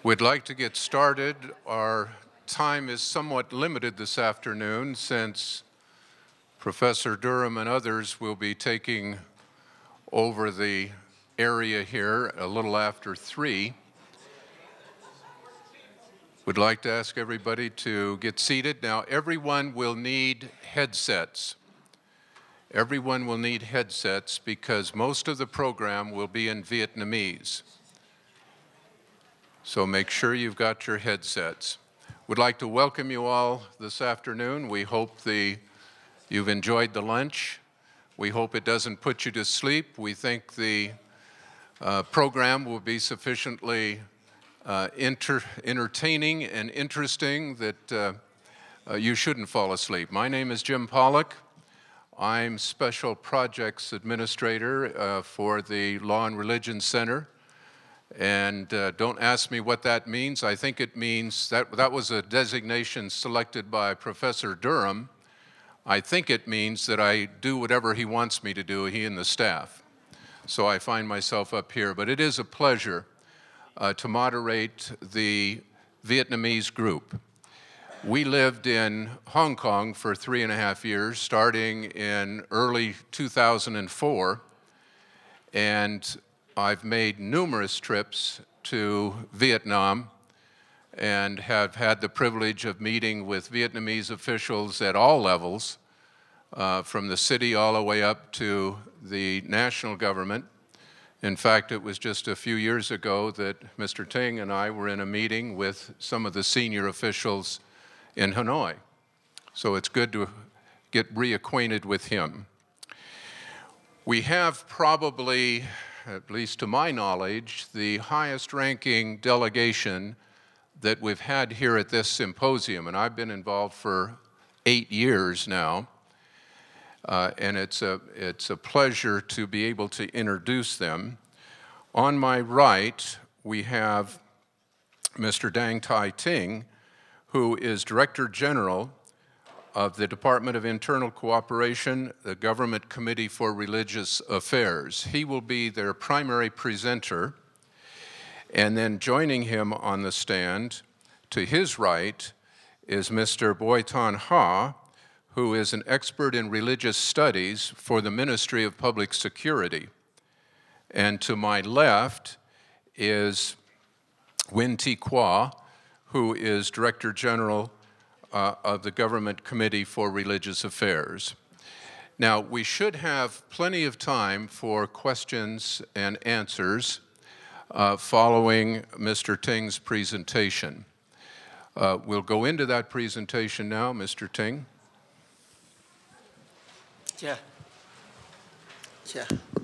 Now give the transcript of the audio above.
We'd like to get started. Our time is somewhat limited this afternoon since Professor Durham and others will be taking over the area here a little after 3. We'd like to ask everybody to get seated. Now, everyone will need headsets. Everyone will need headsets because most of the program will be in Vietnamese. So make sure you've got your headsets. We'd like to welcome you all this afternoon. We hope you've enjoyed the lunch. We hope it doesn't put you to sleep. We think the program will be sufficiently entertaining and interesting that you shouldn't fall asleep. My name is Jim Pollock. I'm Special Projects Administrator for the Law and Religion Center. And don't ask me what that means. I think it means that was a designation selected by Professor Durham. I think it means that I do whatever he wants me to do, he and the staff. So I find myself up here. But it is a pleasure to moderate the Vietnamese group. We lived in Hong Kong for 3.5 years, starting in early 2004. And I've made numerous trips to Vietnam and have had the privilege of meeting with Vietnamese officials at all levels, from the city all the way up to the national government. In fact, it was just a few years ago that Mr. Ting and I were in a meeting with some of the senior officials in Hanoi. So it's good to get reacquainted with him. We have probably, at least to my knowledge, the highest ranking delegation that we've had here at this symposium. And I've been involved for 8 years now. And it's a pleasure to be able to introduce them. On my right, we have Mr. Dang Tai Ting, who is Director General of the Department of Internal Cooperation, the Government Committee for Religious Affairs. He will be their primary presenter. And then joining him on the stand, to his right, is Mr. Boi Ton Ha, who is an expert in religious studies for the Ministry of Public Security. And to my left is Win Thi Qua, who is Director General of the Government Committee for Religious Affairs. Now, we should have plenty of time for questions and answers following Mr. Ting's presentation. We'll go into that presentation now, Mr. Ting. Yeah.